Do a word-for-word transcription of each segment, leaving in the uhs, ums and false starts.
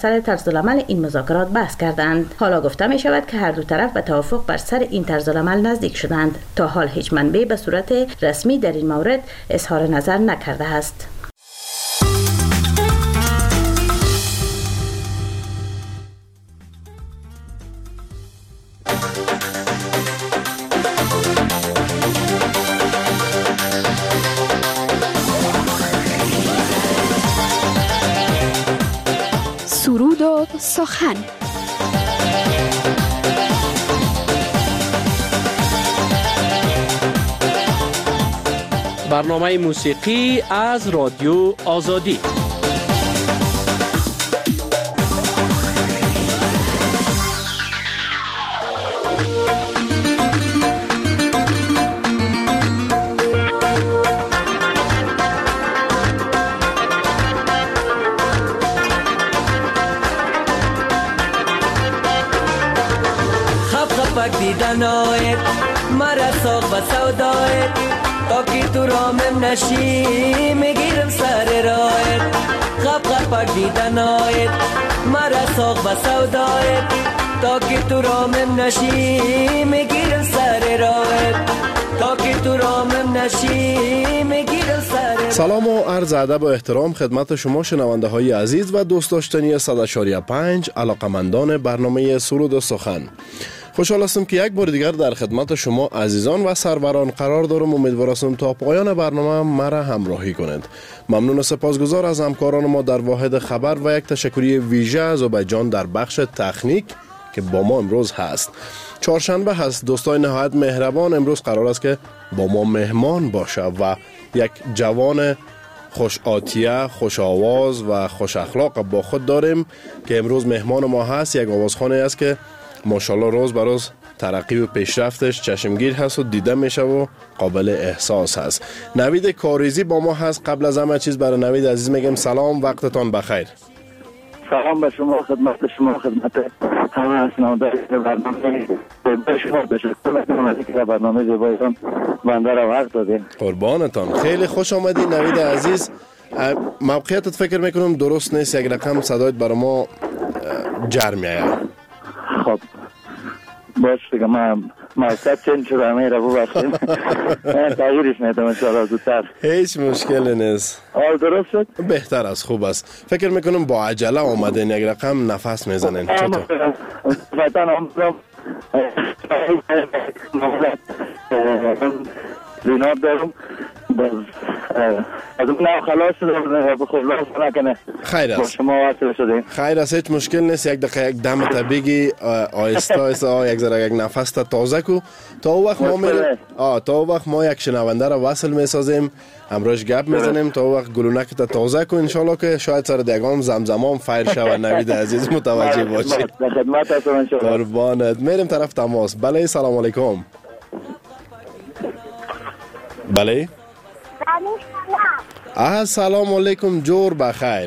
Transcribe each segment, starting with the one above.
سر طرزالعمل این مذاکرات بحث کردند. حالا گفته می شود که هر دو طرف به توافق بر سر این طرزالعمل نزدیک شدند. تا حال هیچ منبع به صورت رسمی در این مورد اظهار نظر نکرده است. سرود و سخن. برنامه موسیقی از رادیو آزادی. دیدنایت مرا ساق و سودایت تا که تو رامم نشی میگیرم سر رایت خب خب دیدنایت مرا ساق و سودایت تا که تو رامم نشی میگیرم سر رایت تا که تو رامم نشی میگیرم سر. سلام و عرض ادب و احترام خدمت شما شنونده های عزیز و دوست داشتنی صد و چهار و پنج علاقمندان برنامه سرود و سخن. خوشحال هستم که یک بار دیگر در خدمت شما عزیزان و سروران قرار دارم. امیدوار هستم تا پایان برنامه مرا همراهی کنند. ممنون و سپاسگزار از همکاران ما در واحد خبر و یک تشکری ویژه از عبیدجان در بخش تکنیک که با ما امروز هست. چهارشنبه هست دوستان نهایت مهربان. امروز قرار است که با ما مهمان باشه و یک جوان خوش آتیه، خوش آواز و خوش اخلاق با خود داریم که امروز مهمان ما هست. یک آوازخوانی است که ماشاءالله روز به روز ترقی و پیشرفتش چشمگیر هست و دیده میشه و قابل احساس هست. نوید کاریزی با ما هست. قبل از همه چیز برای نوید عزیز میگم سلام، وقتتان بخیر. سلام به شما، خدمت شما، خدمت همه شنونده برنامه. به شما تشکر میکنم از اینکه برنامه زیبایتان بنده را وقت دادین. قربانتان، خیلی خوش آمدی نوید عزیز. موقعیتت فکر میکنم درست نیست، یک رقم صدایت برای ما جر میآید. خب باش دیگه من موقعیت چنین شده همه را ببخشیم. من تغییرش میدم انشاءالله زودتر. هیچ مشکلی نیست. حال درست شد؟ بهتر است، خوب است. فکر میکنم با عجله آمدین، یک رقم نفس میزنین. چطور؟ وطن آمدم زیناب دارم از اون نو خلاص شده بخور لاس نکنه. خیر است. شما وصل شدیم. خیر است، هیچ مشکل نیست. یک دقیقه یک دم تا بگی آهسته آهسته یک ذره یک نفس تا تازه کو. تا او وقت ما میریم آ تا او وقت ما یک شنونده را وصل میسازیم، همراهش گپ میزنیم. تا او وقت گلونک تا تازه کو ان شاء الله که شاید سر دیگام زمزمام فیر شود. نوید عزیز متوجه باشی. در خدمت هستم ان شاء الله. قربانت. میریم طرف تماس. بله سلام علیکم. بله آه سلام علیکم، جور بخیر.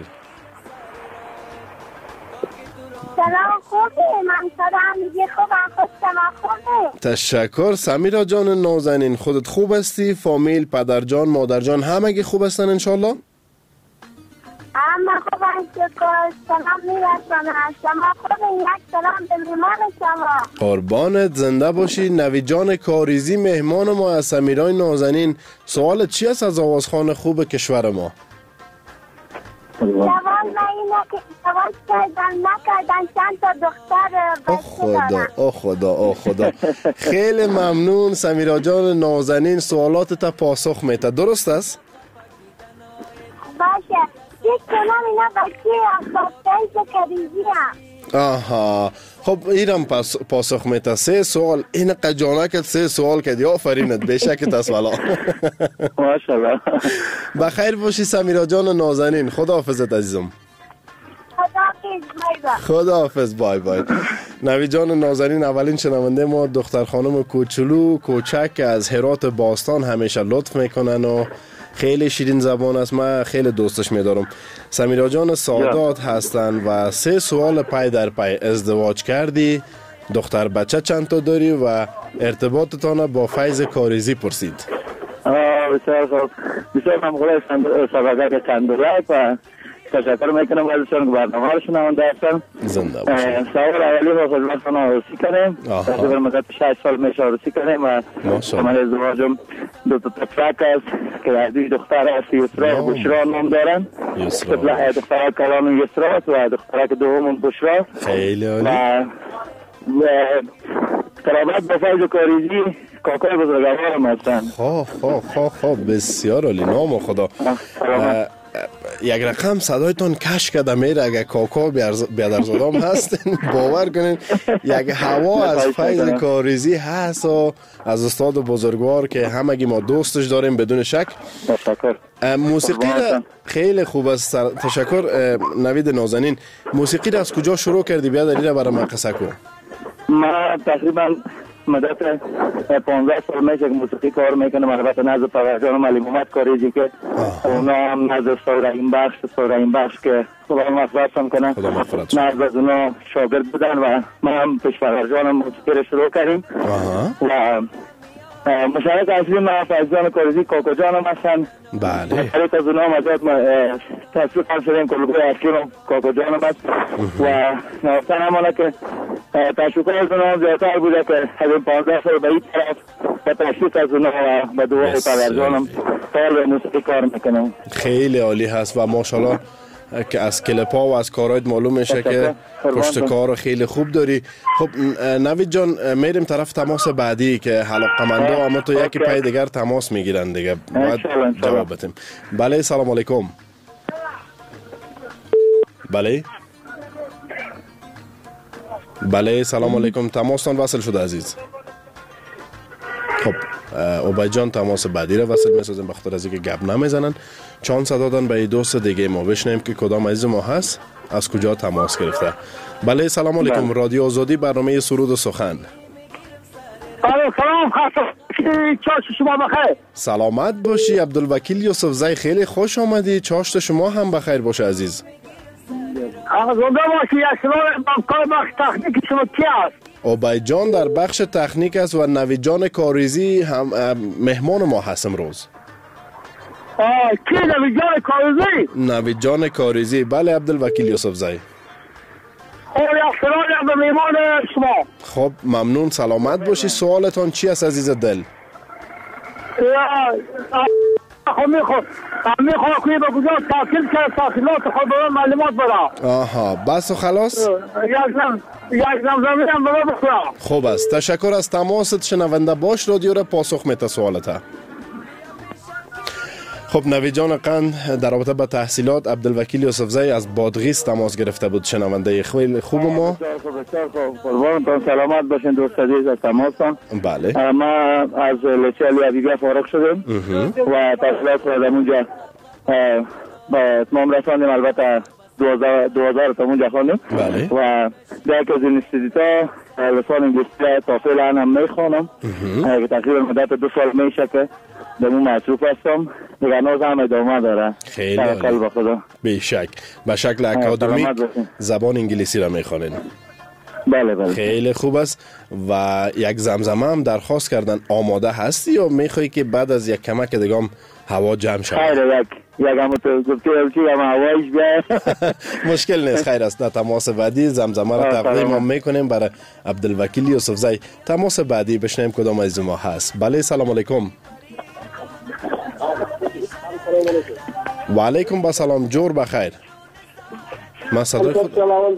سلام خوبی؟ من سلام میگه خوبم، خود شما خوبی؟ تشکر. سمیرا جان نازنین، خودت خوب هستی؟ فامیل، پدر جان، مادر جان همگی خوب هستن انشالله؟ اما خوبم شکر. سلام میرسم از شما خوبی؟ یک سلام به مهمان شما. قربانت، زنده باشی. نوید جان کاریزی مهمان ما از سمیرای نازنین. سوالت چی است از آوازخوان خوب کشور ما؟ سوال من اینه که ازدواج کردن نکردن چند تا دختر او خدا او خدا او خدا. خیلی ممنون سمیرا جان نازنین، سوالات تا پاسخ میته. درست است؟ باشه. یک کنم اینا بچه اخواسته کریزی هم. آها خب ایرم پاس پاسخ میته. سه سوال این قجانه که سه سوال کردی. آفرینت بشکت است والا. ماشاءالله. بخیر باشی سمیرا جان نازنین. خداحافظت عزیزم. خداحافظ. بای بای. نوید جان نازنین اولین شنونده ما، دختر خانم کوچولو کوچک از هرات باستان، همیشه لطف میکنن و خیلی شیرین زبان است. من خیلی دوستش میدارم. سمیرا جان سادات هستن و سه سوال پای در پای. ازدواج کردی؟ دختر بچه چند تا داری؟ و ارتباطتان با فیض کاریزی پرسید. بسیار خوب. بسیار ممنون. سبقه کندولک و تشکر میکنم ازشان که برنامه رو شنونده هستن. زنده باشید. سوال اولی رو خدمتتون عروسی کنیم. تقریبا مدت شش سال میشه عروسی کنیم و من ازدواجم دو تا پسرک است که از دوی دختر است یسرا و بشرا نام دارن. یسرا دخترک کلان یسرا و دخترک دوم بشرا. خیلی عالی. و قرابت با فیض کاریزی کاکای بزرگوارم هستن. خواه خواه خواه خواه بسیار عالی. نام خدا. یک رقم صدایتون کش کده میره اگه کاکا بیادرزادام هستین باور کنین یک هوا از فیض کاریزی هست و از استاد بزرگوار که همگی ما دوستش داریم بدون شک. تشکر. موسیقی را خیلی خوب است. تشکر نوید نازنین. موسیقی را از کجا شروع کردی؟ بیادری را برای من قصه کن. ما تقریبا مدت پانزده سال میشه که موسیقی کار میکنم. البته نزد پدرجانم علی محمد کاریزی که اونا هم نزد سارعین بخش سارعین بخش که خدا مغفرت هم کنن نزد از اونا شاگرد بودن و من هم پیش پدرجانم موسیقی رو شروع کردیم و مشارک اصلی من فیضان کاریزی کاکا جانم هستن. بله. مشارک از اونا هم ازاد تصویر هم شدیم کلگوی اصلی رو کاکا جانم هست و نوافتن همانه که تشویق از اونا هم زیادتر بوده که از این پانزده سال به این طرف و تشویق از اونا و به دوای پدرجانم سال موسیقی کار میکنم. خیلی عالی هست و ماشاءالله که از کلپا و از کارهایت معلوم میشه که پشت کار خیلی خوب داری. خب نوید جان میریم طرف تماس بعدی که علاقه‌مندا اما تو یکی پای دیگر تماس میگیرن دیگه باید جواب بدیم. بله سلام علیکم. بله بله سلام علیکم. تماستان وصل شده عزیز. خب عبید جان تماس بعدی را وصل میسازیم بخاطر از اینکه گپ نمیزنن. چانس دادن به دوست دیگه ما بشنیم که کدام عزیز ما هست از کجا تماس گرفته. بله سلام علیکم. رادیو آزادی برنامه سرود و سخن. سلام چاشت شما بخیر. سلامت باشی عبدالوکیل یوسف زی. خیلی خوش آمدی. چاشت شما هم بخیر باشه عزیز. آقا زنده باشی. یک سلام کار بخش تکنیک شما کی است؟ عبید جان در بخش تکنیک است و نوید جان کاریزی هم مهمان ما هست امروز. آه کی نوید جان کاریزی؟ نوید جان کاریزی. بله عبدالوکیل یوسف زی. خب یک سلام به مهمان شما. خب ممنون. سلامت باشی. سوالتان چی است عزیز دل؟ خب میخواد میخواد کوی به کجا تحصیل کرد تحصیلات خود به معلومات برا. آها بس و خلاص. یک زم یک زمزمه هم برا بخورم. خوب است. تشکر از تماست. شنونده باش رادیو را پاسخ میده سوالته. خب نوید جان قند در رابطه با تحصیلات عبدالوکیل یوسف زی از بادغیس تماس گرفته بود. شنونده خیلی خوب ما. قربانتون سلامت باشین دوست عزیز از تماسان. بله. ما از لیسه علی حبیبی فارغ شدیم و تحصیلات رو در اونجا با اتمام رساندیم. البته دو هزار تا اونجا خواندیم. بله. و در یک از اینستیتوتا لسان انگلیسی تا فعلا هم میخوانم که تقریبا مدت دو سال میشه که در اون مصروف هستم. دیگه نوز هم ادامه داره. خیلی عالی. به شک به شکل اکادمیک زبان انگلیسی را میخوانین. بله بله. خیلی خوب است. و یک زمزمه هم درخواست کردن. آماده هستی یا میخوایی که بعد از یک کمک دیگه هوا جمع شود؟ خیلی یک یک هم تو گفتی الچی هم هوایش بیاید. مشکل نیست. خیر است. در تماس بعدی زمزمه را تقدیم هم میکنیم برای عبدالوکیل یوسف زی. تماس بعدی بشنیم کدام از ما هست. بله سلام علیکم. و علیکم با سلام. جور بخیر. ما صدای خود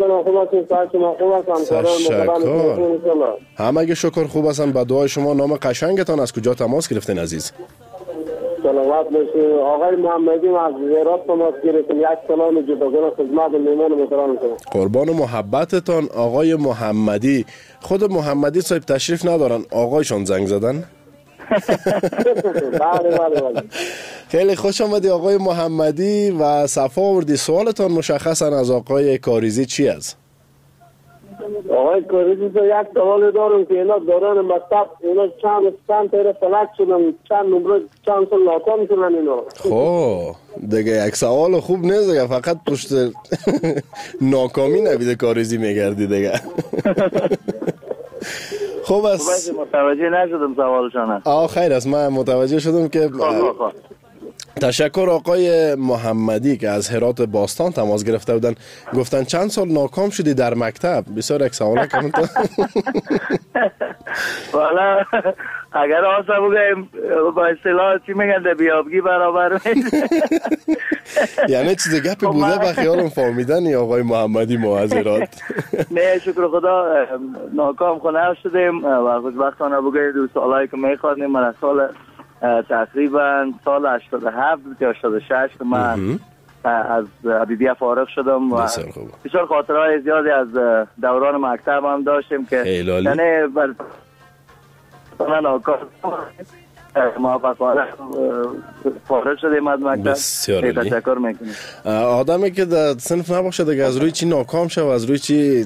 تشکر. همه شکر خوب هستن. با دعای شما. نام قشنگتان از کجا تماس گرفتین عزیز؟ سلامت باشید. آقای محمدی از زیرات تماس گرفتیم. یک سلام جداگانه خدمت مهمان محترم شما. قربان محبتتان آقای محمدی. خود محمدی صاحب تشریف ندارن. آقایشون زنگ زدن. بله بله بله. خیلی خوش آمدی آقای محمدی و صفا آوردی. سوالتان مشخصا از آقای کاریزی چی است؟ آقای کاریزی تو یک سوال دارم که اینا دوران مکتب اینا چند چند تیر فلک شدن چند نمره چند سال ناکام شدن اینا. خب دیگه یک سوال خوب نیست دیگه. فقط پشت ناکامی نبیده کاریزی میگردی دیگه. خوب است. متوجه نشدم سوالشان. آه خیر است. من متوجه شدم که تشکر آقای محمدی که از هرات باستان تماس گرفته بودن. گفتن چند سال ناکام شدی در مکتب؟ بسیار یک سوال کنم تو. والا اگر آسا بگیم با اصطلاح چی میگن در بیابگی برابر یعنی چیز گپی بوده به خیالم فهمیدن آقای محمدی معذرات. نه شکر خدا ناکام خونه شدیم و خوشبختانه بگیم دو سالایی که میخوادیم. من سال تقریبا سال هشتاد و هفت تا هشتاد و شش که من از ابیبیه فارغ شدم و بسیار خاطرهای زیادی از دوران مکتب هم داشتیم که یعنی بر من آکار موفقانه فارغ شدیم از مکتب. تشکر میکنیم. آدمی که در صنف نباشه دیگه از روی چی ناکام شه و از روی چی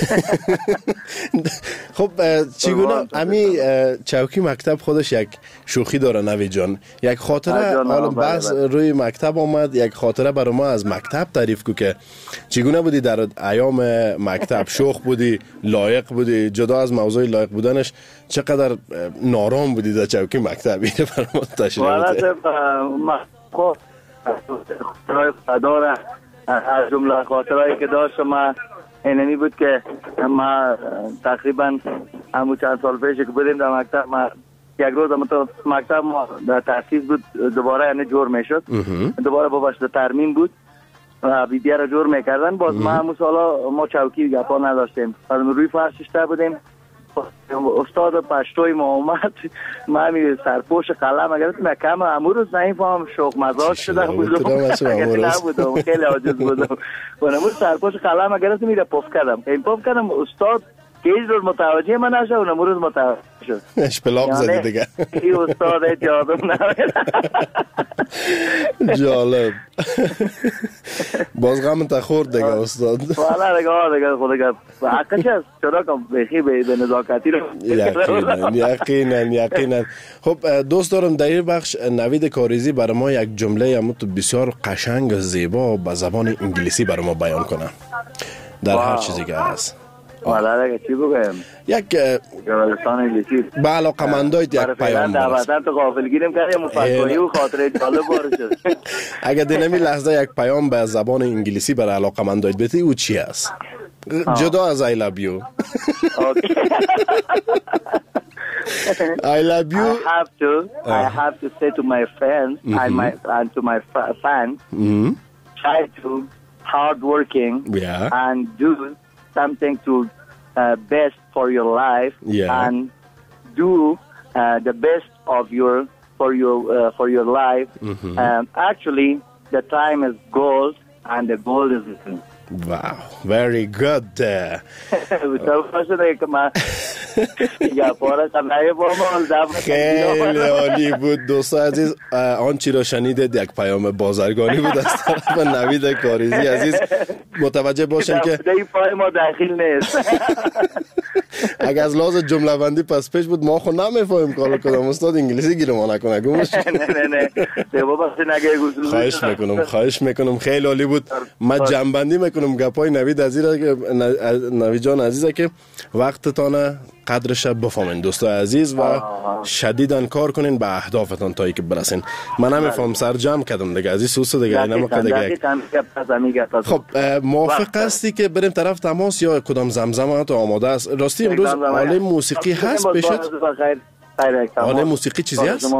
خب چگونه امی چوکی مکتب خودش یک شوخی داره نوی جان. یک خاطره حالا بس روی مکتب آمد، یک خاطره برای ما از مکتب تعریف کو که چگونه بودی در ایام مکتب؟ شوخ بودی، لایق بودی؟ جدا از موضوع لایق بودنش چقدر نارام بودی در چوکی مکتب؟ اینه برای ما تشریح بده. ما خب خاطرهای خداره از جمله خاطرهایی که داشتم ما اینمی بود که ما تقریبا همون چند سال پیش که بودیم در مکتب، ما یک روز هم تو مکتب ما در تحصیل بود دوباره یعنی جور میشد، دوباره با باشد ترمیم بود و بیدیه را جور میکردن. باز ما همون سالا ما چوکی گپا نداشتیم، روی فرش شده بودیم. استاد پشتوی ما اومد، ما همی سرپوش قلم اگر تو کم امروز نمیفهم شوق مزاج شدم بودم نبودم خیلی عاجز بودم و نمون سرپوش قلم اگر تو میره پف کردم این پف کردم استاد که هیچ روز متوجه من نشد و نمون روز متوجه شد. اشپلاق زدی دیگه. این استاد جادم نمید. جالب. باز غم تخورد دیگه استاد. والا دیگه آه دیگه خود دیگه حقش هست چرا که بخی به نزاکتی رو یقینا یقینا یقینا. خب دوست دارم در این بخش نوید کاریزی برای ما یک جمله هم تو بسیار قشنگ و زیبا به زبان انگلیسی برای ما بیان کنه در هر چیزی که هست. والا دیگه چی بگم؟ یک لسان انگلیسی به علاقمندای یک پیام برست. تو غافلگیریم کردیم مفکری و خاطره جالب باره شد. اگر دنمی لحظه یک پیام به زبان انگلیسی برای علاقمندای بتی او چی است؟ جدا از I love you. I love you. I have to I have to say to my friends and my and to my fans, try to hard working and do something to uh, best for your life yeah. and do uh, the best of your for your uh, for your life. Mm-hmm. Um, actually, the time is gold and the gold is missing. Wow, very good. خیلی عالی بود دوستان عزیز. آنچه را شنیدید یک پیام بازرگانی بود از طرف نوید کاریزی عزیز. متوجه باشین که ما داخل نیست. اگر از لحاظ جمله بندی پس پیش بود ما خود نمیفهمیم کار کدام استاد انگلیسی گیرمان نکنه گوش. نه نه نه خواهش میکنم خواهش میکنم خیلی عالی بود. من جنبندی میکنم گپای نوید عزیز که نوید جان عزیزه که وقتتان قدرش بفهمین دوستای عزیز و شدیداً کار کنین به اهدافتان تا اینکه برسین. من نمیفهم سر جمع کردم دیگه عزیز سوس دیگه اینا ما دیگه. خب موافق هستی که بریم طرف تماس یا کدام زمزمه تو آماده است؟ راستی امروز آله موسیقی هست بشد؟ آله موسیقی چیزی هست؟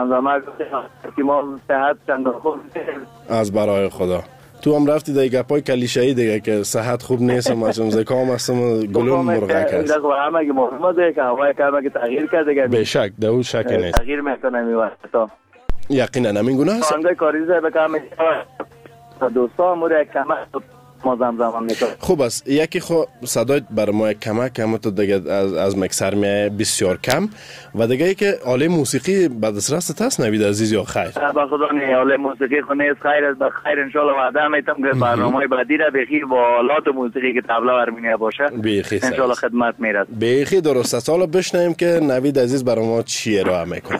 از برای خدا تو هم رفتی دیگه گپای کلیشه‌ای دیگه که صحت خوب نیست ماشم زکام هستم گلوم مرغک است. همه که محمد که هوای کارم که تغییر کرد دیگه. به شک دو شک نیست. تغییر میکنه میواسطه. یقینا همین گونه است. خانده کاریزه بکنم دوستا مورد کمک ما زمزمه میکنم. خوب است یکی خو صدای بر ما کمک هم تو دیگه از از مکسر می بسیار کم و دیگه ای که آله موسیقی بعد از راست هست نوید عزیز یا خیر؟ با خدا نه آله موسیقی خو نیست خیر است بخیر ان شاء الله وعده میتم که برنامه بعدی را بخیر با آلات موسیقی که طبله ارمنیا باشه ان شاء الله خدمت میرسه. بخیر درست است. حالا بشنویم که نوید عزیز برای ما چی ارائه میکنه.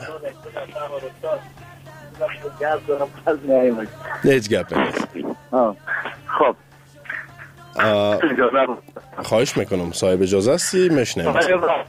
هیچ گپ نیست. خب خواهش میکنم صاحب اجازه هستی میشنم.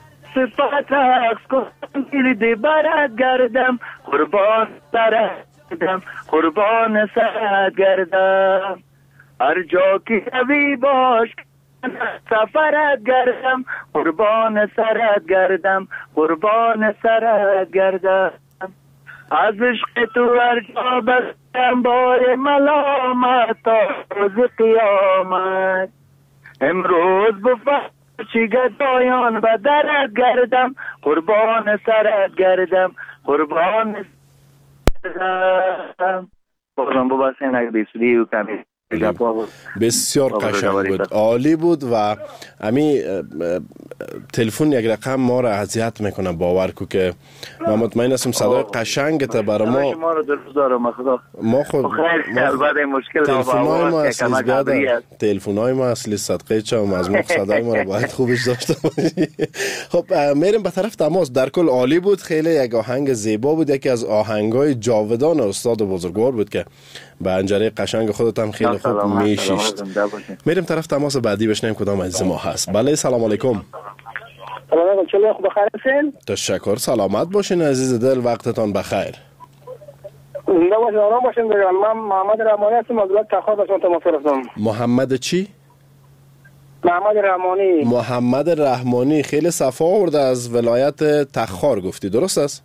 صفت عکس کن گیرده برد گردم قربان سر گردم قربان سرت گردم هر جا که روی باش سفرت گردم قربان سرت گردم قربان سرت گردم از عشق تو هر جا بستم بار ملامت تا روز قیامت امروز بفرشی گدایان و درت گردم قربان سرت گردم قربان سرت گردم بازم بباسین اگه بیسودی و کمی بسیار قشنگ بود، عالی بود و امی تلفن یک رقم ما را اذیت میکنه. باور کو که من مطمئن هستم صدای قشنگت برای ما ما رو درست دارم خدا ما خود البته مشکل تلفن‌های ما اصلی بیادر تلفن‌های ما اصلی صدقه چم از ما صدای ما رو باید خوبش داشته باشی. خب میریم به طرف تماس. در کل عالی بود، خیلی یک آهنگ زیبا بود، یکی از آهنگ‌های جاودان استاد بزرگوار بود که به انجره قشنگ خودت هم خیلی خوب میشیشت. میریم طرف تماس بعدی بشنیم کدام عزیز ما هست. بله سلام علیکم. سلام علیکم، چطور خوب بخیر هستین؟ تشکر، سلامت باشین عزیز دل، وقتتان بخیر. زنده باشین، آرام باشین. من محمد رحمانی هستم از ولایت تخار به شما تماس گرفتم. محمد چی؟ محمد رحمانی. محمد رحمانی، خیلی صفا آورده از ولایت تخار گفتی، درست است؟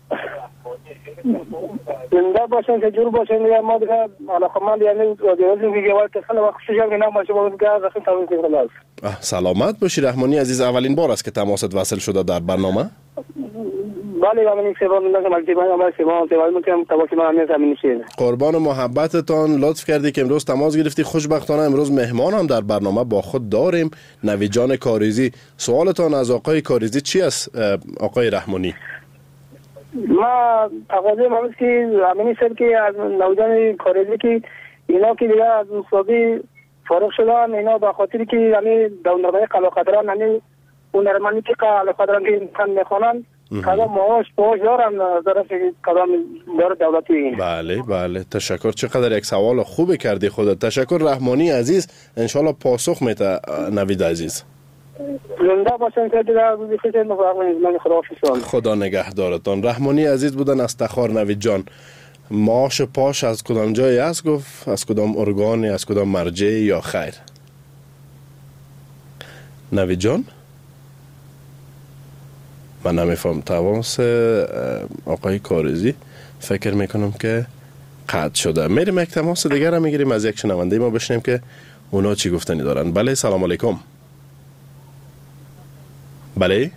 زنده باشین که جور باشین. یا ما دیگه علاقمند یعنی رادیو میگه وقت خیلی وقت شجاع نه باشه با دیگه از خیلی تمام کنه. سلامت باشی رحمانی عزیز. اولین بار است که تماست وصل شده در برنامه؟ بله من این سوال میگم از دیوان ما سوال سوال میگم تواسی من همین زمین نشین. قربان محبتتان، لطف کردی که امروز تماس گرفتی. خوشبختانه امروز مهمان هم در برنامه با خود داریم، نوید جان کاریزی. سوالتان از آقای کاریزی چی است آقای رحمانی؟ ما تقاضای ما است که همین سر که از نوجوان کاریزی که اینا که دیگه از مصابی فارغ شدن، اینا به خاطر که یعنی داونرهای قلاقدران یعنی اون درمانی که قلاقدران که امکان میخوانن کدام معاش معاش دارن طرف کدام دار دولتی. بله بله تشکر، چقدر یک سوال خوبی کردی خودت. تشکر رحمانی عزیز، انشالله پاسخ میده نوید عزیز. زنده باشن که دیگه بخیر من خداحافظ. خدا نگهدارتان. رحمانی عزیز بودن از تخار. نوید جان، معاش پاش از کدام جایی است گفت؟ از کدام ارگانی، از کدام مرجعی یا خیر؟ نوید جان من نمیفهم. تماس آقای کاریزی فکر میکنم که قطع شده. میریم یک تماس دیگر هم میگیریم از یک شنونده ما بشنیم که اونا چی گفتنی دارن. بله سلام علیکم. بله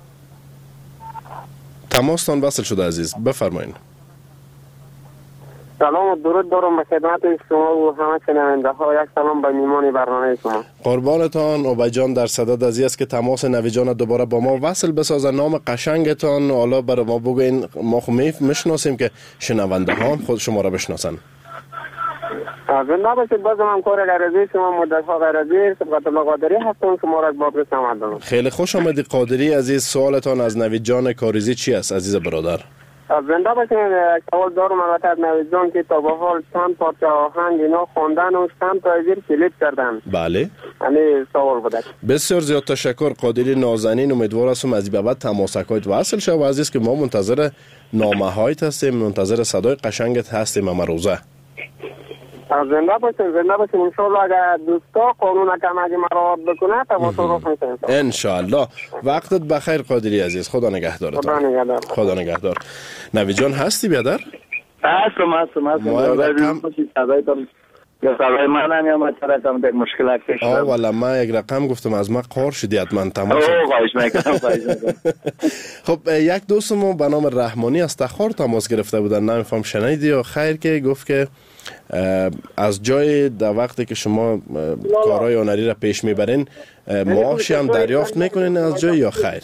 تماستان وصل شده عزیز، بفرمایید. سلام و درود دارم به خدمت شما و همه شنونده ها. یک سلام به میمان برنامه شما. قربانتان. اوبای جان در صدد از است که تماس نوید جان دوباره با ما وصل بسازن. نام قشنگتان حالا برای ما بگوین، ما خو میشناسیم که شنونده ها هم خود شما را بشناسن. زنده باشید. باز من کار غرضی شما مدت ها غرضی سبقت الله قادری هستم، شما را باب رسم دارم. خیلی خوش آمدی قادری عزیز. سوالتان از نوید جان کاریزی چی است عزیز برادر؟ زنده باشید. سوال دارم البته از نوید جان که تا به حال چند پارچه آهنگ اینا خواندن و چند تا زیر کلیپ کردن. بله یعنی سوال بوده. بسیار زیاد تشکر قادری نازنین. امیدوار هستم از این بعد تماسکایت وصل شو عزیز که ما منتظر نامه هایت هستیم، منتظر صدای قشنگت هستیم. اما روزه زنده باشین. زنده باشین. انشالله اگر دوستا قانون کم اگه مراعات بکنه تماس رو میکنیم انشالله. وقتت بخیر قادری عزیز. خدا نگهدارت. خدا نگهدار. خدا نگهدار. نوید جان هستی بیادر؟ هستم هستم هستم. یا سوال منم یا مثلا کم یک مشکل پیش آه والا من یک رقم گفتم از ما قار شدی حتما تمام. اوه خواهش میکنم خواهش میکنم. خب یک دوست ما به نام رحمانی از تخار تماس گرفته بودن، نمیفهم شنیدی یا خیر، که گفت که از جای در وقتی که شما کارهای هنری را پیش میبرین معاشی هم دریافت میکنین از جای یا خیر؟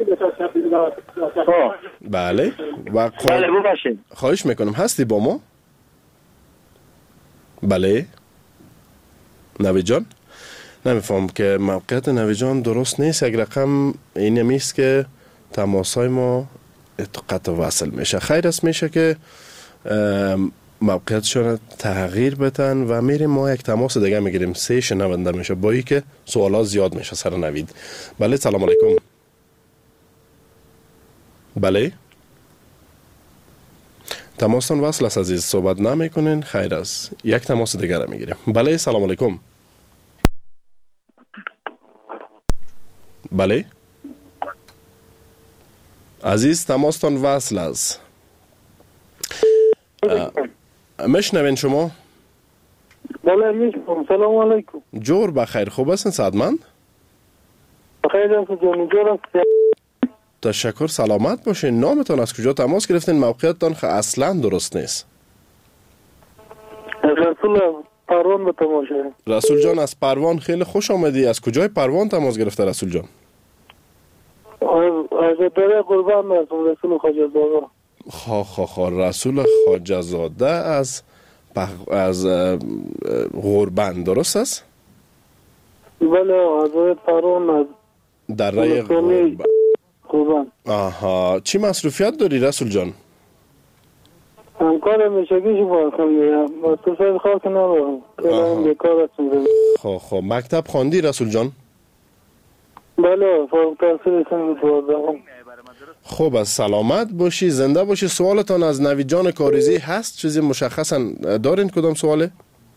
بله و بله ببخشید خواهش میکنم. هستی با ما؟ بله نوید جان نمیفهم که موقعیت نوید جان درست نیست. یک رقم این همیست که تماسای ما قطع وصل میشه. خیر است میشه که موقعیتشون تغییر بتن و میریم ما یک تماس دیگه میگیریم. سه شنونده میشه با ای که سوالات زیاد میشه سر نوید. بله سلام علیکم. تماستان وصل است عزیز، صحبت نمیکنین. خیر است، یک تماس دیگر را میگیریم. بله سلام علیکم. بله عزیز تماستان وصل است. میشنوین شما؟ بله میشنوم. سلام علیکم. جور بخیر، خوب هستین سعادتمند؟ بخیر هستم جان. جور هستم. تشکر، سلامت باشین. نامتان از کجا تماس گرفتین؟ موقعیتتان خ اصلا درست نیست. رسول پروان به تماشه. رسول جان از پروان خیلی خوش آمدی. از کجای پروان تماس گرفته رسول جان؟ از دره قربان هستم. رسول خواجه زاده. خا خا خا رسول خواجه زاده از بخ... از غربن، درست است؟ بله از پروان از دره غربن. قربان. آها، چی مصروفیت داری رسول جان؟ همکار میشگی شما هستم دیگه. مصروفیت خاصی ندارم. خیلی بیکار هستم. خب خب مکتب خواندی رسول جان؟ بله فارغ التحصیل سن دوازدهم. خوب از سلامت باشی، زنده باشی. سوالتان از نوید جان کاریزی هست؟ چیزی مشخصا دارین؟ کدام سواله؟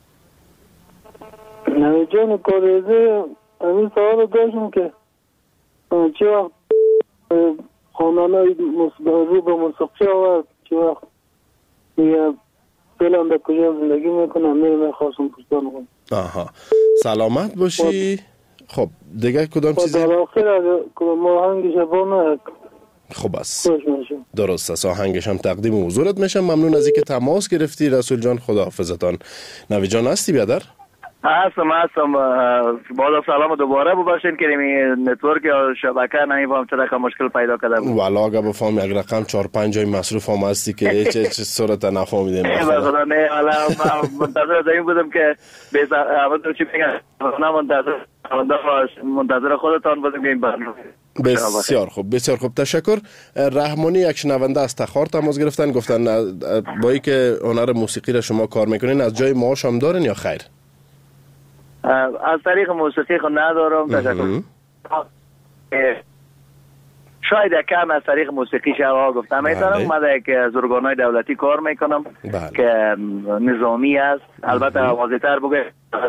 نوید جان کاریزی همین سوال داشتم که چه وقت خانانه رو به موسیقی آورد، چه وقت یه فیلم به کجا زندگی میکنم میرم خواستم پرسان کنم. آها، سلامت باشی. خب دیگه کدام چیزی؟ در آخر از ما آهنگش با نه. خوب است، درست است، آهنگش هم تقدیم حضورت میشم. ممنون از اینکه تماس گرفتی رسول جان. خداحافظتان. نوید جان هستی بیادر؟ هستم هستم. بالا سلام دوباره ببخشید که این نتورک یا شبکه نمیفهم چرا که مشکل پیدا کرده بود. والا اگه بفهم یک رقم چهار پنج جای مصروف هم هستی که هیچ هیچ صورت نفهمیدیم. نه خدا نه، حالا منتظر این بودم که همون چی میگن، نه منتظر منتظر خودتان بودم که این برنامه. بسیار خوب، بسیار خوب، تشکر. رحمانی یک شنونده از تخار تماس گرفتن، گفتن با اینکه هنر موسیقی را شما کار میکنین از جای معاش هم دارین یا خیر؟ از طریق موسیقی خود ندارم. تشکر. شاید کم از طریق موسیقی شما گفتم میتونم. من در یک از ارگان‌های دولتی کار میکنم بله. که نظامی است. البته واضح تر بگه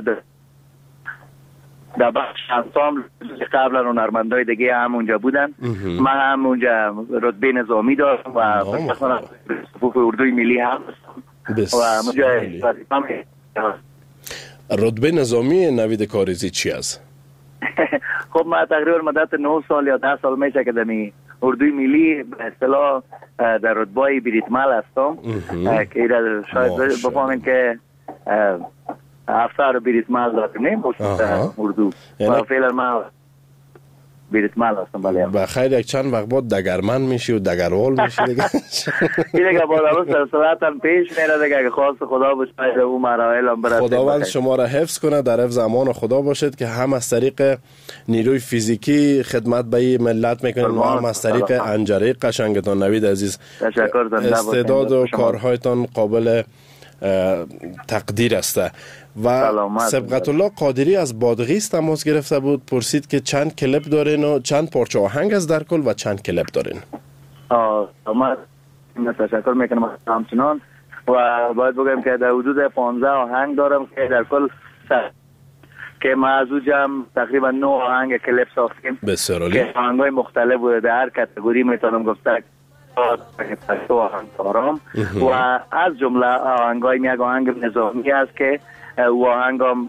در بخش انسامبل قبلا هنرمندای دیگه هم اونجا بودن. من هم اونجا رتبه نظامی دارم و مثلا صفوف اردوی ملی هم و اونجا رتبه نظامی نوید کاریزی چی است؟ خب من تقریبا مدت نه سال یا ده سال میشه که دمی اردوی ملی به اصطلاح در رتبه بریتمل هستم که ایره شاید بفهمین که افسر بریتمل داریم اردو و فعلا من بریتمل هستم. بله بخیر یک چند وقت بعد دگرمن میشی و دگروال میشی دیگه. این دیگه با روز سلسلتا پیش میره دیگه که خواست خدا باشه اون مراحل هم برسه. خداوند شما را حفظ کنه، در حفظ امان خدا باشید که هم از طریق نیروی فیزیکی خدمت به این ملت میکنید و هم از طریق انجره قشنگتان. نوید عزیز تشکر. استعداد و کارهایتان قابل تقدیر است. و سبقت الله قادری از بادغیس تماس گرفته بود، پرسید که چند کلیپ دارین و چند پارچه آهنگ از در کل و چند کلیپ دارین. آه من تشکر میکنم همچنان و باید بگم که در حدود پانزده آهنگ دارم که در کل سر که ما از او جمع تقریبا نه آهنگ کلیپ ساختیم. بسیار عالی. که آهنگای مختلف بوده، در هر کاتگوری میتونم گفته تو آهنگ دارم و از جمله آهنگای یک آهنگ نظامی است که او آهنگ هم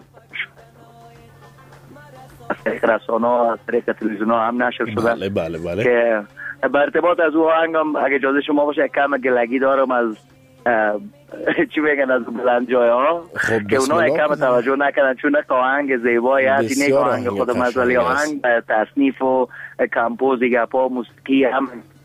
از طریق رسانه از طریق تلویزیون هم نشر شده. بله بله بله. که به ارتباط از او آهنگ هم اگه اجازه شما باشه کم گلگی دارم از چی میگن از بلند جای ها که اونا کم توجه نکنن چون یک آهنگ زیبایی هست. این آهنگ خود مزالی آهنگ تصنیف و کمپوز گپا موسیقی هم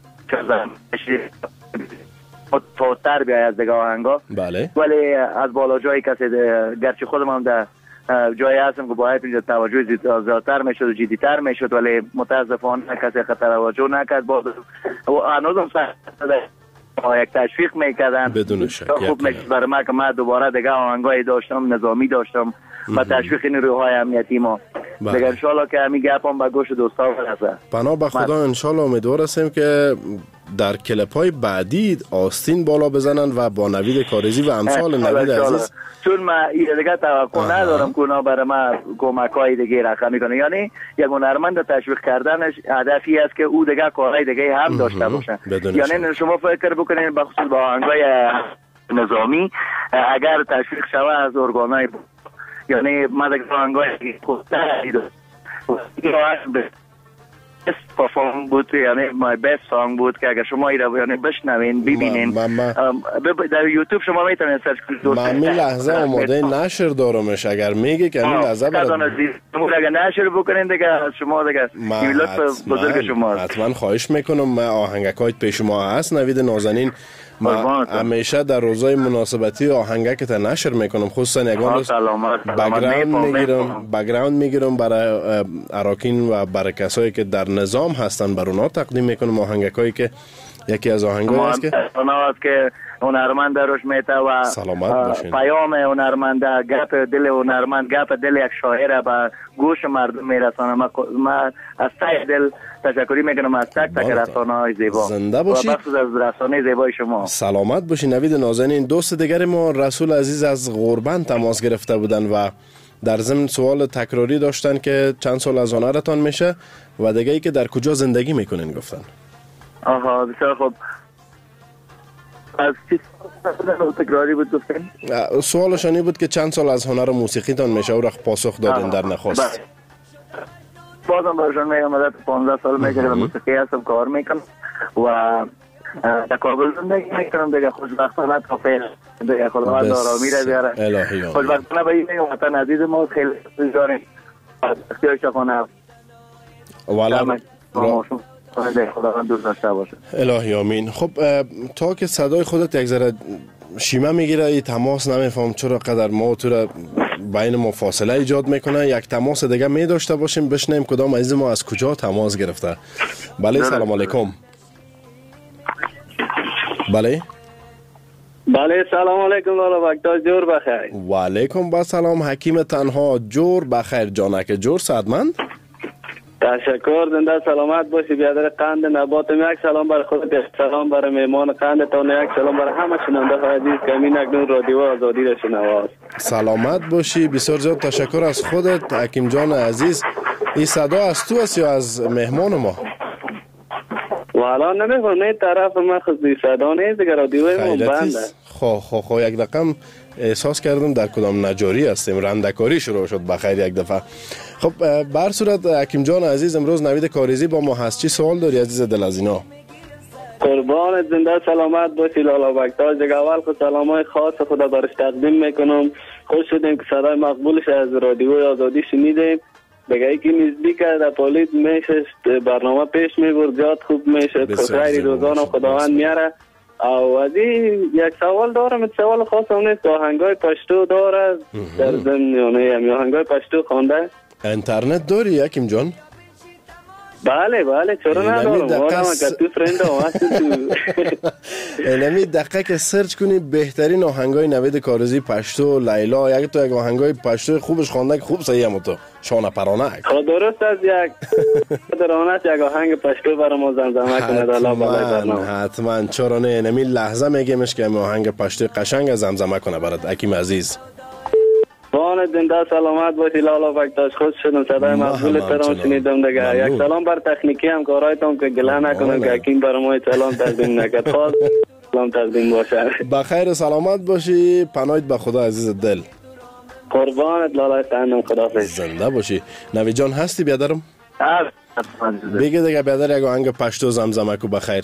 فوتر بیای از دیگه آهنگا. بله. ولی از بالا جایی کسی گرچه خودم هم در جایی هستم که باید اینجا توجه زیادتر میشد و جدیتر میشد ولی متاسفانه کسی خطر توجه نکرد. باز هنوزم یک تشویق میکردن بدون شک. خوب میشد برای من که من دوباره دیگه آهنگایی داشتم نظامی داشتم و تشویق نیروهای امنیتی ما دیگه انشالله که همین گپ هم به گوش دوستا برسه. پناه به خدا انشالله امیدوار هستیم که در کلپ های بعدی آستین بالا بزنن و با نوید کاریزی و امثال نوید عزیز، چون من دیگه توقع ندارم که اونا برای من کمک های دیگه رقم میکنه. یعنی یک هنرمند تشویق کردنش هدفی است که او دیگه کارهای دیگه هم داشته باشه. یعنی شما فکر بکنید بخصوص با آهنگای نظامی اگر تشویق شوه از ارگانای، یعنی من دیگه آهنگای خوبتر دیدم best perform بود، یعنی my best song بود که اگر شما ایرا یعنی بشنوین ببینین در یوتیوب شما میتونین سرچ کنید. من می لحظه آماده نشر دارمش، اگر میگه که همین لحظه برای اگر نشر بکنین دیگه شما دیگه این لطف بزرگ شما حتما خواهش میکنم. من آهنگکای پیش ما هست نوید نازنین، ما همیشه در روزای مناسبتی آهنگک تا نشر میکنم، خصوصا یگان روز بگراند میگیرم بگراند میگیرم برای اراکین و برای کسایی که در نظام هستن، بر اونا تقدیم میکنم آهنگکایی که یکی از آهنگایی است که که هنرمند روش میته و پیام هنرمند گپ دل هنرمند گپ دل یک شاعر به گوش مردم میرسانه. ما از ته دل تشکری میکنم از تک تک رسانه های زیبا. زنده باشید. و بخصوص از رسانه زیبای شما سلامت باشید. نوید نازنین دوست دیگر ما رسول عزیز از غربند تماس گرفته بودن و در ضمن سوال تکراری داشتن که چند سال از هنرتان میشه و دیگه ای که در کجا زندگی میکنین گفتن. آها بسیار خوب. از چی تکراری بود گفتن؟ سوالشانی بود که چند سال از هنر موسیقی تان میشه و رخ پاسخ دادین در نخست. بازم برشان میگم مدت پانزده سال میشه که موسیقی هستم کار میکنم و در کابل زندگی میکنم دیگه. خوشبختانه تا فعلا دیگه خداوند آرامی را بیاره. خوشبختانه به این وطن عزیز ما خیلی جاریم اختیارش کنه والا خداوند دوست داشته باشه. الهی آمین. خب تا که صدای خودت یک ذره شیمه میگیره ای تماس نمیفهم چرا قدر ما تو را بین ما فاصله ایجاد میکنه، یک تماس دیگه می داشته باشیم بشنیم کدام عزیز ما از کجا تماس گرفته. بله سلام علیکم. بله بله سلام علیکم لالا وقتا جور بخیر. و علیکم با سلام حکیم تنها جور بخیر جانک جور صدمند. تشکر زنده سلامت باشی بیادر قند نباتم. یک سلام برای خودت، یک سلام برای مهمان قندتان، یک سلام برای همه شنونده های عزیز که همین اکنون رادیو آزادی را شنواست. سلامت باشی. بسیار زیاد تشکر از خودت حکیم جان عزیز. این صدا از تو است یا از مهمان ما؟ والا نمیخوام نه طرف من خود صدا نیست دیگه، رادیوی ما بنده. خو خو خو یک رقم احساس کردم در کدام نجاری هستیم، رندکاری شروع شد بخیر یک دفعه. خب بر صورت حکیم جان عزیز امروز نوید کاریزی با ما هست، چی سوال داری عزیز دل از اینا؟ قربان زنده سلامت باشی لالا بکتاج. دیگه اول خود سلامای خاص خدا برش تقدیم میکنم. خوش شدیم که صدای مقبولش از رادیوی آزادی شنیدیم. دیگه ای که نزدیک در پولید میشه برنامه پیش میبرد زیاد خوب میشه، خیلی روزانه خداوند میاره. او از این یک سوال دارم، سوال خاص هم نیست، آهنگای پشتو داره در ضمن یعنی آهنگای پشتو خوانده؟ اینترنت داری حکیم جان؟ بله بله چرا ندارم، والا من تو فرند هم هستم تو. اینمی دقیقه که سرچ کنی بهترین آهنگای نوید کاریزی پشتو لیلا، یک تو یک آهنگای پشتو خوبش خوانده که خوب صحیح هم تو شانه پرانه. خب درست از یک درانت یک آهنگ پشتو برای ما زمزمه کنه دالا بالای برنامه. حتما چرا نه، اینمی لحظه میگیمش که آهنگ پشتو قشنگ زمزمه کنه برات حکیم عزیز. بانت زنده سلامت باشی لالا بکتاش. خوش شدم صدای مقبول ترام شنیدم دیگه. یک سلام بر تکنیکی هم کارایتون که گله نکنم که حکیم برای ما سلام تقدیم نکرد، خواست سلام تقدیم باشه. بخیر سلامت باشی، پناهت به خدا عزیز دل. قربانت لالا تنم، خداحافظ. زنده باشی. نوید جان هستی بیادرم؟ بگه دیگه بیادر یک آهنگ پشتو زمزمه کو بخیر.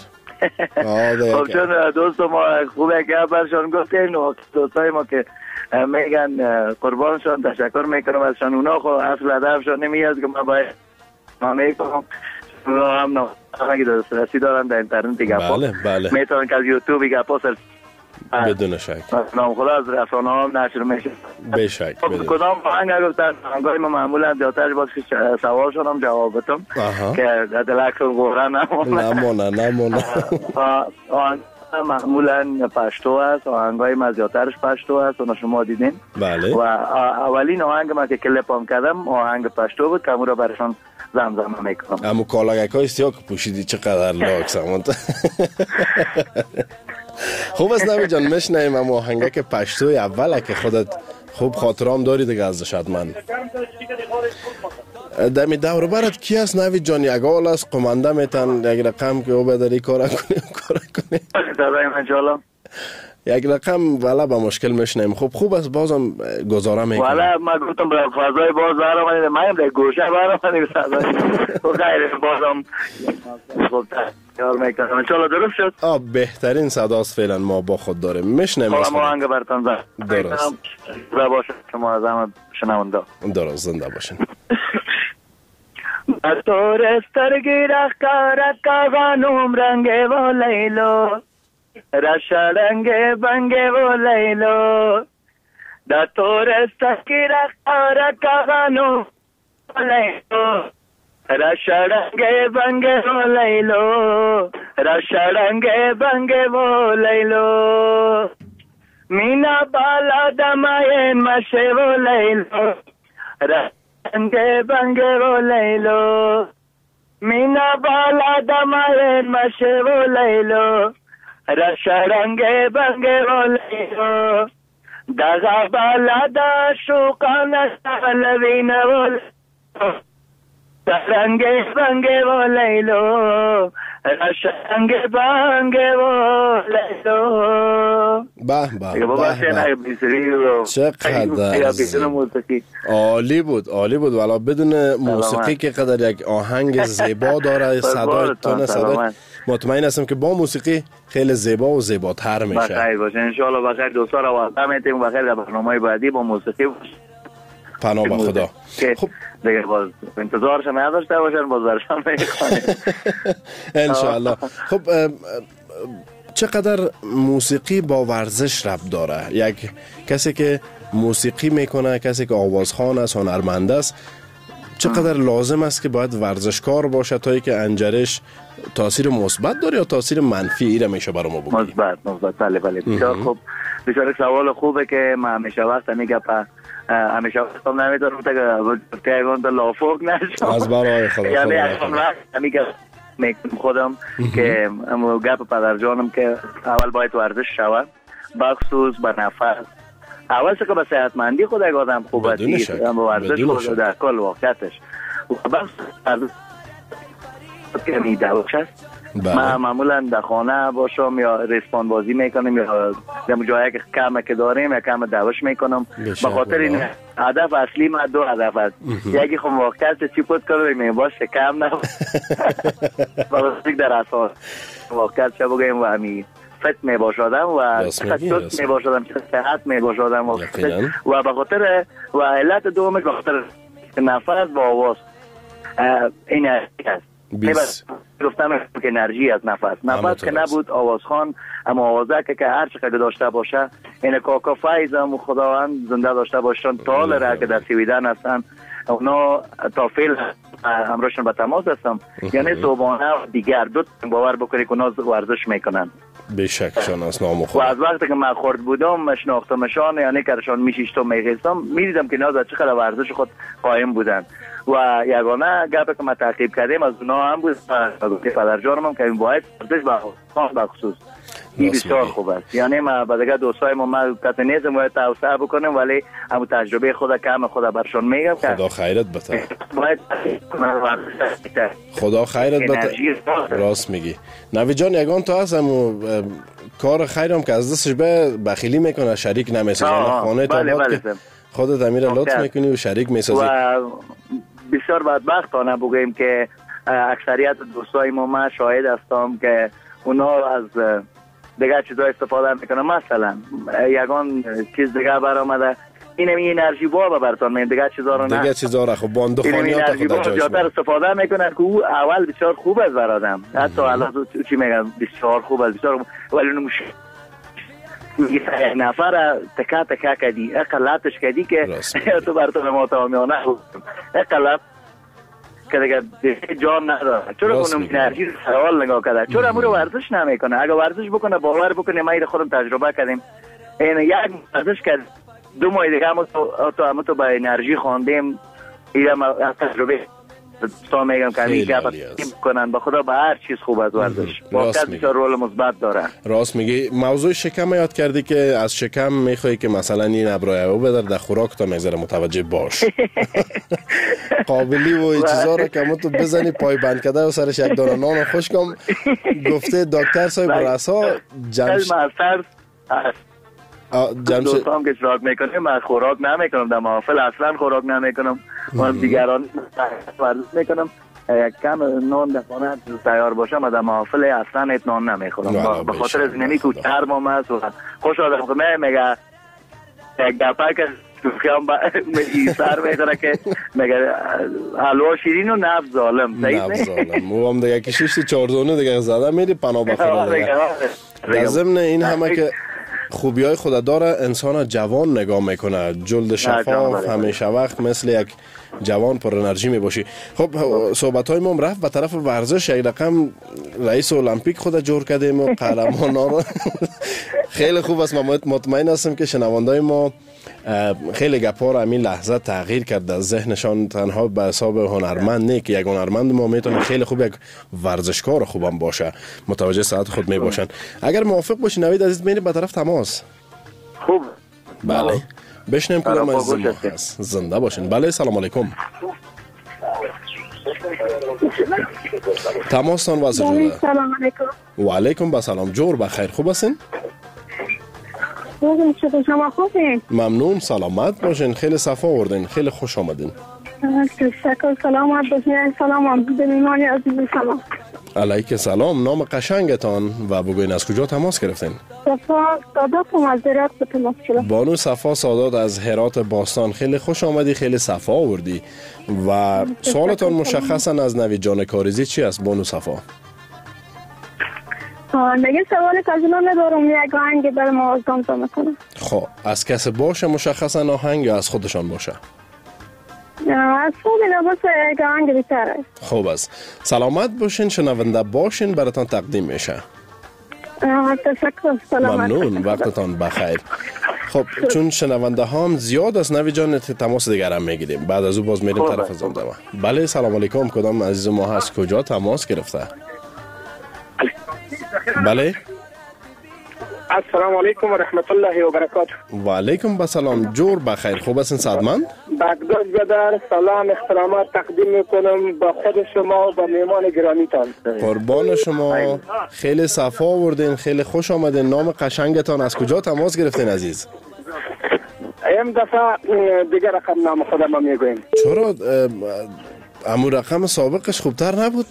خب چون دوست ما خوبه که برشان گفتیم و دوستای ما که میگن قربانشان تشکر میکنم ازشان، اونا خو اصل هدفشان نمیاد که من باید ما میکنم اونا هم نمایی دسترسی دارن در اینترنت گپا. بله بله میتونن که از یوتیوب گپا سرچ بدون شک نام خدا از رسانه هم نشر میشه. بشک کدام آهنگ گفتن آهنگای ما معمولا زیادتر باز که سوالشون هم جواب بدم که دلکشون غوره نمونه نمونه نمونه معمولا پشتو هست، آهنگای ما زیادترش پشتو هست اونا شما دیدین. بله. و اولین آهنگ ما که کلیپ هم کردم آهنگ پشتو بود که امورا برشان زمزمه میکنم. اما کالاگک های سیاه که پوشیدی چقدر لاک سمانت. خوب است نوید جان میشنیم اما آهنگک پشتوی اوله که خودت خوب خاطرام داری دیگه ازش حتما. دمی دور برات کی است نوید جان؟ یک آل است قمنده میتن یک رقم که او بداری کارا کنی کارا کنی دادای من جالا یک رقم والا با مشکل میشنیم. خوب خوب است بازم گزاره میکنم. والا ما گفتم برای فضای باز برام من در گوشه برام صدای و غیر بازم خوب کار میکنم ان شاء الله درست شد. آ بهترین صداست فعلا ما با خود داریم میشنیم. ما هنگ براتون درست زنده باشه شما از همه شنونده. درست زنده باشین. طور استرگی رخ کارت کاغانوم رنگه و لیلو رشارنگه بنگه و لیلو دا طور استرگی رخ کارت کاغانوم لیلو رشارنگه بنگه و لیلو رشارنگه بنگه و لیلو مینا بالا دماین مشه و لیلو رنگه بنگه و لیلو مینا بالا دماین مشه و لیلو رشرنگه بنگه و لیلو دغا بالا دا شوقان سلوین و لیلو رنگه بنگه و لیلو رشرنگه بنگه و لیلو. به به به چقدر عالی بود عالی بود والا بدون موسیقی که قدر یک آهنگ زیبا داره صدای تونه صدای مطمئن هستم که با موسیقی خیلی زیبا و زیباتر میشه. بخیر باشه ان شاء الله. بخیر دوستا رو وقتا میتیم بخیر در برنامه بعدی با موسیقی پناه به خدا. خب دیگه باز انتظارش نداشته باشن باز برشان میکنیم ان شاء الله. خب چقدر موسیقی با ورزش ربط داره؟ یک کسی که موسیقی میکنه کسی که آوازخوان است هنرمند است چقدر لازم است که باید ورزشکار باشه تا اینکه انجرش تاثیر مثبت داره یا تاثیر منفی ایره میشه برام بگید؟ مثبت مثبت بله بله بسیار خوب بسیار سوال خوبه که ما همیشه وقت میگم همیشه وقتم نمیدارم تا که ایوان تا لافوق نشم از برای خدا یعنی همیشه میکنم خودم که گپ پدر جانم که اول باید ورزش شود بخصوص به نفس اول که به صحتمندی خود یک آدم خوب است اما ورزش خود در کل واقعیتش و بخصوص که میدوش است من معمولا در خانه باشم یا ریسپان بازی میکنم یا در جایی که کم که داریم یا کم دوش میکنم به خاطر این هدف اصلی ما دو هدف است یکی خب واقعیت چی پود کنم میباش کم نه بازی در اساس واقعیت چه بگیم و همی فت می باشدم و صحت می باشدم صحت می باشدم و به خاطر و علت دومش به خاطر نفس با آواز این است بیس گفتم که انرژی از نفس نفس که نبود آوازخوان اما آوازه که هر چقدر داشته باشه این کاکا فایز هم خداوند زنده داشته باشن طال را که در سویدن هستن اونا تا فیل همراهشون به تماس هستم یعنی صبحانه دیگر دو باور بکنی که اونا ورزش میکنن بیشک شناس نام خود و از وقتی که من خورد بودم مشناختمشان یعنی کرشان میشیشتم میگیستم میدیدم که اینا در چقدر ورزش خود قایم بودن و یگانه گپی که ما تعقیب کردیم از اونا هم بود پدر جانم هم که این باید ورزش به خصوص این بسیار خوب است یعنی ما با دیگه دوستای ما ما کسی نیستم باید توسعه بکنیم ولی همون تجربه خود کم خود برشان میگم خدا خیرت بده خدا خیرت بده راست میگی نوید جان یگان تو هست همون کار خیرم که از دستش به بخیلی میکنه شریک نمیسازه خانه تا بله بله. که خودت امیر لطف میکنی و شریک میسازی و بسیار بدبختانه بگیم که اکثریت دوستای ما ما شاهد هستم که اونا از دیگه چیزا استفاده میکنن مثلا یگان چیز دیگه برآمده اینم این انرژی با براتون میگم دیگه چیزا رو نه دیگه چیزا رو خب باند خانیات خدا جاش زیادتر استفاده میکنن که او اول بسیار خوب است برادم حتی الان چی میگم بسیار خوب است بسیار ولی نمیشه یه نفر تکا تکا کردی اقلاتش کردی که تو براتون ما تمامیانه اقلات که دیگه جان نداره چرا اونم انرژی سوال نگاه کرده چرا امور ورزش نمیکنه اگه ورزش بکنه باور بکنه ما خودم تجربه کردیم این یک ورزش کرد دو ماه دیگه هم تو هم تو با انرژی خواندیم اینم تجربه تا میگم که همین گپ کنن به خدا به هر چیز خوب از ورزش واقعا بسیار رول مثبت داره. راست میگی. موضوع شکم یاد کردی که از شکم میخوای که مثلا این ابرایو بدر در خوراک تا میذاره متوجه باش. قابلی و این چیزا رو که تو بزنی پای بند کرده و سرش یک دانه نان خوشکم گفته دکتر صاحب رسا جمش جمشید دوستان که اشتراک میکنیم من خوراک نمیکنم در محافل اصلا خوراک نمیکنم من دیگران ورزش میکنم یک کم نان در خانه تیار باشه من در محافل اصلا ات نان نمیخورم به خاطر از اینمی که چرمم است و خوش آدم که میگه یک دفعه که خیام ای سر میکنه که میگه حلوا شیرین و نفس ظالم نفس ظالم مو هم دیگه کشیشتی چاردونه دیگه زده میری پناه بخوره دیگه. در ضمن این همه که خوبی های خود داره انسان جوان نگاه میکنه، جلد شفاف همیشه وقت مثل یک جوان پر انرژی می باشی. خب صحبت های ما رفت به طرف ورزش. یک رقم رئیس المپیک خود جور کردیم و قهرمان رو خیلی خوب است. من مطمئن هستم که شنوندای ما خیلی گپا رو همین لحظه تغییر کرد در ذهنشان. تنها به حساب هنرمند نه که یک هنرمند ما میتونه خیلی خوب یک ورزشکار خوبم باشه، متوجه ساعت خود می باشن. اگر موافق باشی نوید عزیز میریم به طرف تماس. خوب بله بشنیم کدام از ما هست. زنده باشین. بله سلام علیکم. تماستان واسه جوره. سلام علیکم. و علیکم با سلام. جور بخیر. خوب هستین؟ خوبم. چطور شما خوبین؟ ممنون. سلامت باشین. خیلی صفا آوردین. خیلی خوش آمدین. تشکر. سلامت باشین. سلام به میهمان عزیز شما. علیک سلام. نام قشنگتان و بگوین از کجا تماس گرفتین؟ صفا سادات از هرات به تماس گرفتم. بانو صفا سادات از هرات باستان. خیلی خوش آمدی. خیلی صفا آوردی. و سوالتان مشخصا از نوید جان کاریزی چی است بانو صفا؟ نگه سوال کازینا ندارم. یک آهنگ بر ما آزدامزا میکنم. خب از کس باشه مشخصا آهنگ یا از خودشان باشه؟ از خود لباس یک آهنگ بیتره. خوب است. سلامت باشین. شنونده باشین. براتان تقدیم میشه. تشکر. سلامت. ممنون. وقتتان بخیر. خب چون شنونده هم زیاد است نوید جان تماس دیگر هم میگیریم. بعد از او باز میریم طرف زنده. بله سلام علیکم. کدام عزیز ما هست کجا تماس گرفته؟ بله السلام علیکم و رحمت الله و برکاته. و علیکم بسلام. جور بخیر. خوب هستین صدمند؟ بغداد بدر سلام احترامات تقدیم میکنم به خود شما و به میهمان گرامیتان. قربان شما. خیلی صفا آوردین. خیلی خوش آمدین. نام قشنگتان از کجا تماس گرفتین عزیز؟ این دفعه دیگر رقم نام خودم میگویم. چرا امو رقم سابقش خوبتر نبود؟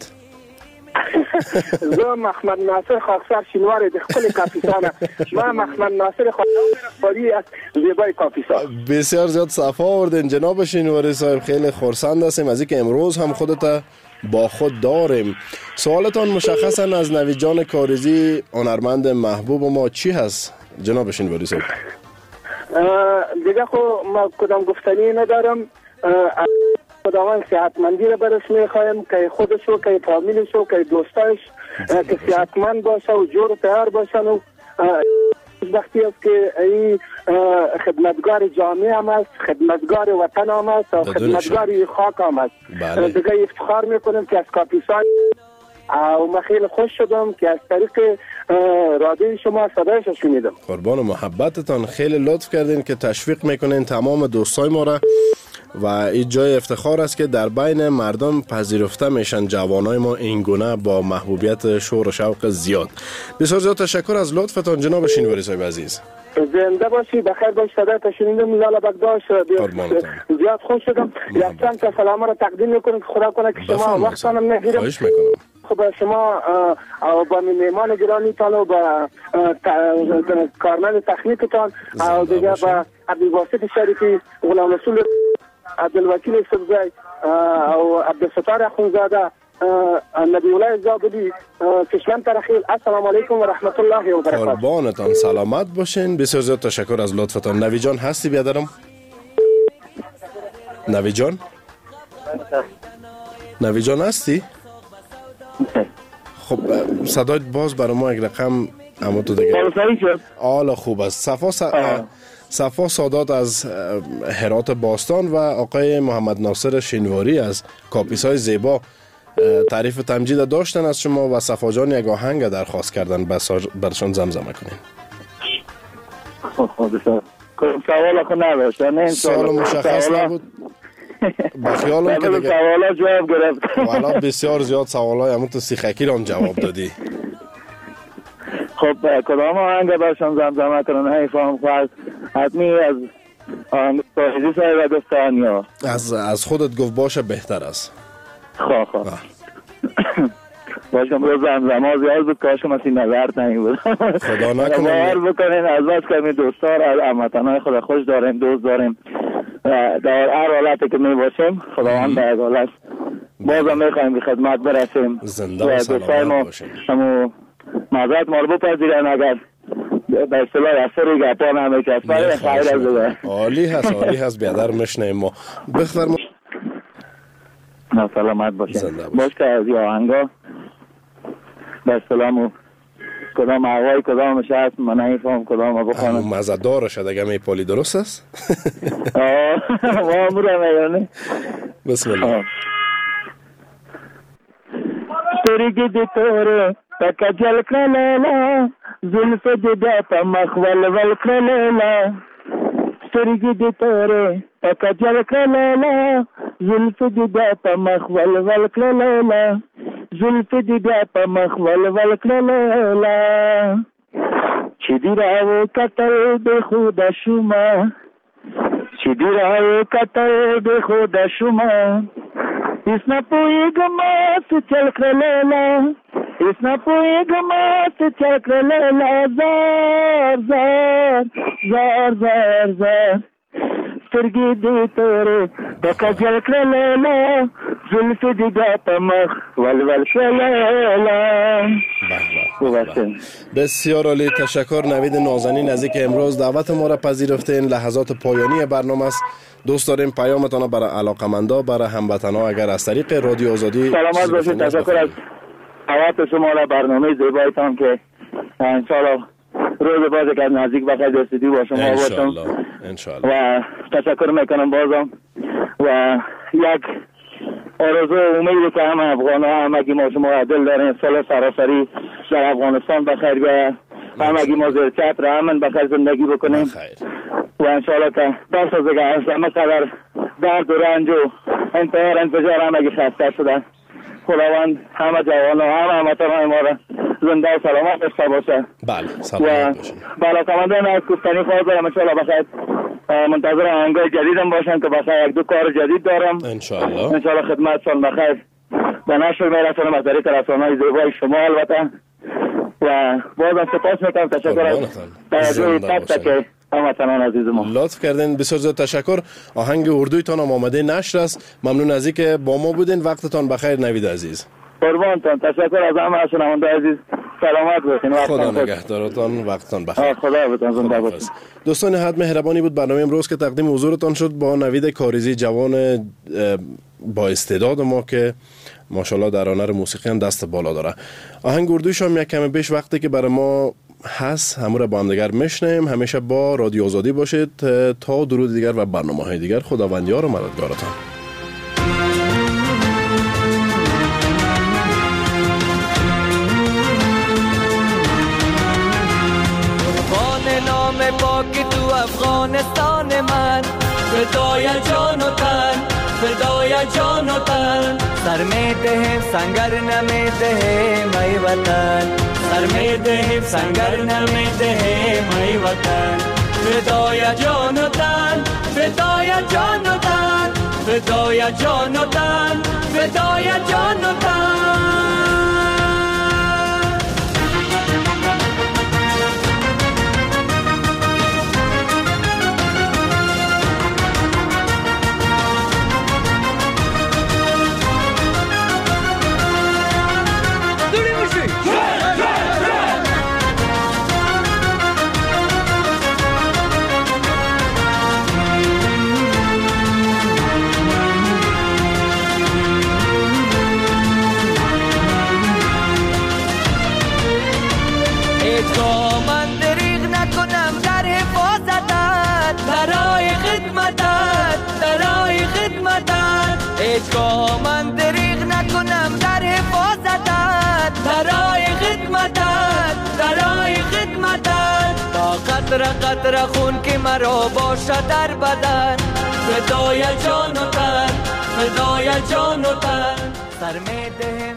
زه محمد ناصر خاکسار شینوار د خپل کاپیسانه. ما محمد ناصر خاکساری از زیبای کاپیسان. بسیار زیاد صفا آوردین جناب شینواری صاحب. خیلی خرسند هستیم از اینکه امروز هم خودت با خود داریم. سوالتان مشخصا از نوید جان کاریزی هنرمند محبوب ما چی هست جناب شینواری صاحب؟ دیگه خو ما کدام گفتنی ندارم. خداوند صحتمندی رو برش میخوایم که خودشو که فامیلشو که دوستایش که صحتمند باشه و جور تیار باشن و وقتی است که این خدمتگار جامعه هم است، خدمتگار وطن هم است و خدمتگار خاک هم است. دیگه افتخار میکنم که از کاپیسان و من خیلی خوش شدم که از طریق رادیوی شما صدایش شنیدم. قربان محبتتان. خیلی لطف کردین که تشویق میکنین تمام دوستای ما را و این جای افتخار است که در بین مردم پذیرفته میشن جوانای ما این گونه با محبوبیت شور و شوق زیاد. بسیار زیاد تشکر از لطفتان جناب شینواری صاحب عزیز. زنده باشی. بخیر باشی. صدایت شنیدم. لالا بگداش زیاد خوش شدم. یک چند تا سلام را تقدیم میکنم که خدا کنه که شما وقتانم نگیرم. خواهش میکنم. خب شما و با میهمان گرامیتان و با کارمند تکنیکتان و دیگه با عبدالباسط شریفی، غلام رسول، عبدالوکیل سبزی و عبدالستار اخونزاده، نبی الله زابدی، کشمن ترخیل. السلام علیکم و رحمت الله و برکاته. قربانتان. سلامت باشین. بسیار زیاد تشکر از لطفتان. نوی جان هستی بیادرم؟ نوی جان؟ نوی جان هستی؟ خب صدایت باز برای ما یک رقم اما تو دیگه. حالا خوب است. صفا س... صفا سادات از هرات باستان و آقای محمد ناصر شینواری از کاپیسای زیبا تعریف تمجید داشتن از شما و صفا جان یک آهنگ درخواست کردن برشان زمزمه کنین. سوال خود نداشتن. سوال مشخص نبود. با خیالم که دیگه سوالا جواب گرفت. والا بسیار زیاد سوالای همون تو سیخکی هم جواب دادی. خب کدام آهنگ برشان زمزمه کنن؟ هی فهم خواست حتمی از آهنگ سایزی سای و دستانیا. از از خودت گفت باشه بهتر است. خواه خواه باشم روز زمزمه زیاد بود کاش کم اسی نظرت نمی بود. خدا نکنه باور بکنین از بس کمی دوستار از هموطنان خدا خوش داریم، دوست داریم در هر حالتی که می باشیم خداوند در حالت بازم می خواهیم به خدمت برسیم. زنده و سلامت باشیم. همو معذرت ما رو بپذیرن اگر به اصطلاح اثری گپان همه کس برای خیر از دیگه. عالی هست عالی هست بیادر مشنیم ما بفرما. سلامت باشیم. باش که از یه آهنگا به اصطلاح کدام آقای کدامش هست من نمیفهم کدام بخونم. مزدار شد اگه میپالی درست است؟ آه ما امورم ایرانی. بسم الله. سترگی دی توره تکا جل کلالا زلف جدا پا مخول ول کلالا سترگی دی توره تکا جل کلالا زلف جدا پا مخول ول کلالا زلف جدا پا مخول ول کلالا چی دی راو کتل به خود شما چی دی راو کتل به خود شما इसना पोएगा मात चल कर लेला इसना पोएगा मात चल कर लेला जार जार जार जार जार سترگی دی توره بکا جل कर लेला जुल्फ दिगा तमख ول ول شلالا. بسیار عالی تشکر نوید نازنین از اینکه امروز دعوت ما را پذیرفتین. لحظات پایانی برنامه است. دوست داریم پیامتان برای علاقمندا برای هموطنا اگر از طریق رادیو آزادی سلامت باشید. تشکر از دعوت شما را برنامه زیبایتان که ان شاء الله روز بعد که نزدیک بخیر رسیدی با شما باشم ان شاء الله و تشکر میکنم بازم و یک آرزو امیدی که همه افغان ها همگی ما شما دل داریم سال سراسری در افغانستان بخیر بیاید همگی ما زیر چتر امن بخیر زندگی بکنیم و انشاءالله که دست از دیگه همه قدر درد و رنج و انتحار انفجار همگی خسته شدن. خداوند همه جوان ها همه هموطنان ما را زنده و سلامت داشته باشه. بله سلامت باشین. و علاقمندان از گفتنی خواهد دارم انشاءالله بخیر منتظر آهنگای جدیدم باشن که بخیر یک دو کار جدید دارم انشاءالله انشاءالله خدمتشان بخیر و نشر میرسانم از طریق رسانه‌های زیبای شما البته و بازم سپاس میکنم. تشکر از توجه تک تک هموطنان عزیز ما. لطف کردین بسیار زیاد تشکر. آهنگ اردویتان هم آماده نشر است. ممنون از اینکه با ما بودین. وقتتان بخیر نوید عزیز. قربانتان. تشکر از همه شنونده عزیز. سلامت باشین. خدا نگهدارتان. وقتتان بخیر. خدا بتون زنده باشین. دوستان حد مهربانی بود برنامه امروز که تقدیم حضورتان شد با نوید کاریزی جوان با استعداد ما که ماشاءالله در هنر موسیقی هم دست بالا داره. آهنگ اردویش هم یک کم بیش وقتی که برای ما هست همون را با هم دیگر میشنیم. همیشه با رادیو آزادی باشید تا درود دیگر و برنامه های دیگر. خداوندیار و مددگارتان. نام پاک تو افغانستان من فدای جان و تن فدای جان و تن سر می دهیم سنگر نمی دهیم ای وطن سر می دهیم سنگر نمی دهیم ای وطن فدای جان و تن فدای جان و تن فدای جان و تن فدای جان و تن. قطره قطره خون که مرا باشه در بدن فدای جان و تن فدای جان و تن سر می دهم